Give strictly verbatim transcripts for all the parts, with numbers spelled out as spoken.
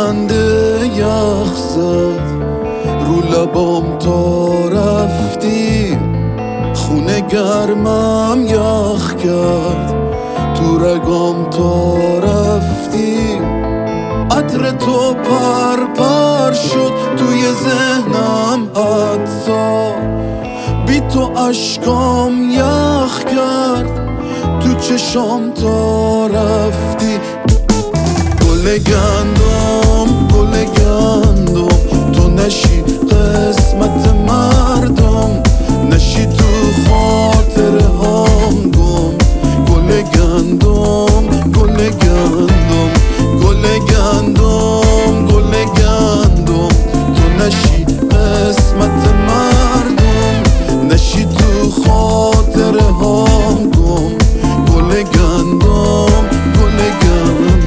خنده یخ زد رو لبام تا رفتی، خونه گرمم یخ کرد تو رگام تا رفتی. عطر تو پر پر شد توی ذهنم حتی، بی تو اشکام یخ کرد تو چشام تا رفتی. گل گندم گل گندم تو نشی قسمت مردم، نشی تو خاطره هام گم. گل گندم گل گندم گل گندم گل گندم تو نشی قسمت مردم، نشی تو خاطره هام گم. گل گندم گل گندم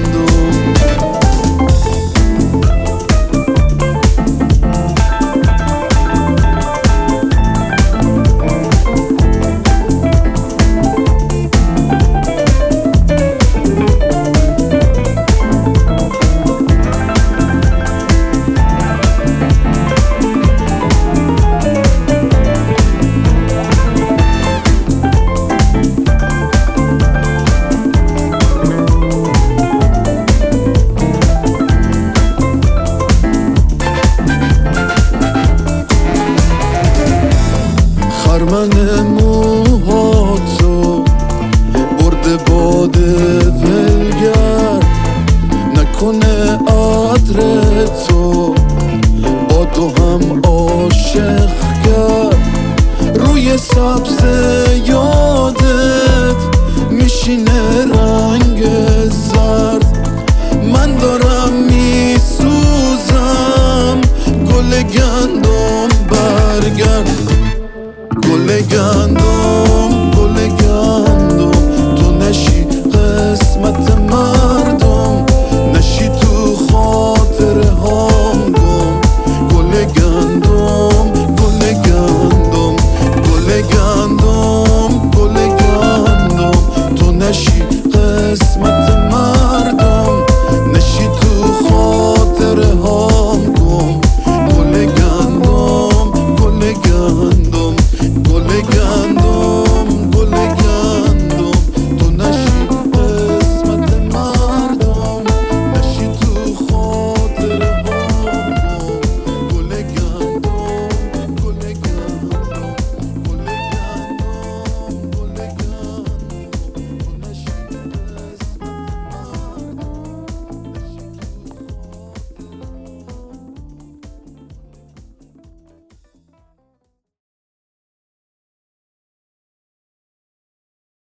خرمن موهاتو برده باد ولگرد، نکنه عطر تو با تو هم عاشق کرد. روی سبز یادت میشینه رنگ زرد، من دارم میسوزم. گل گندم برگرد، گل گندم گل گندم تو نشی قسمت مردم، نشی تو خاطره هام گم. گل گندم گل گندم گل گندم گل گندم تو نشی قسمت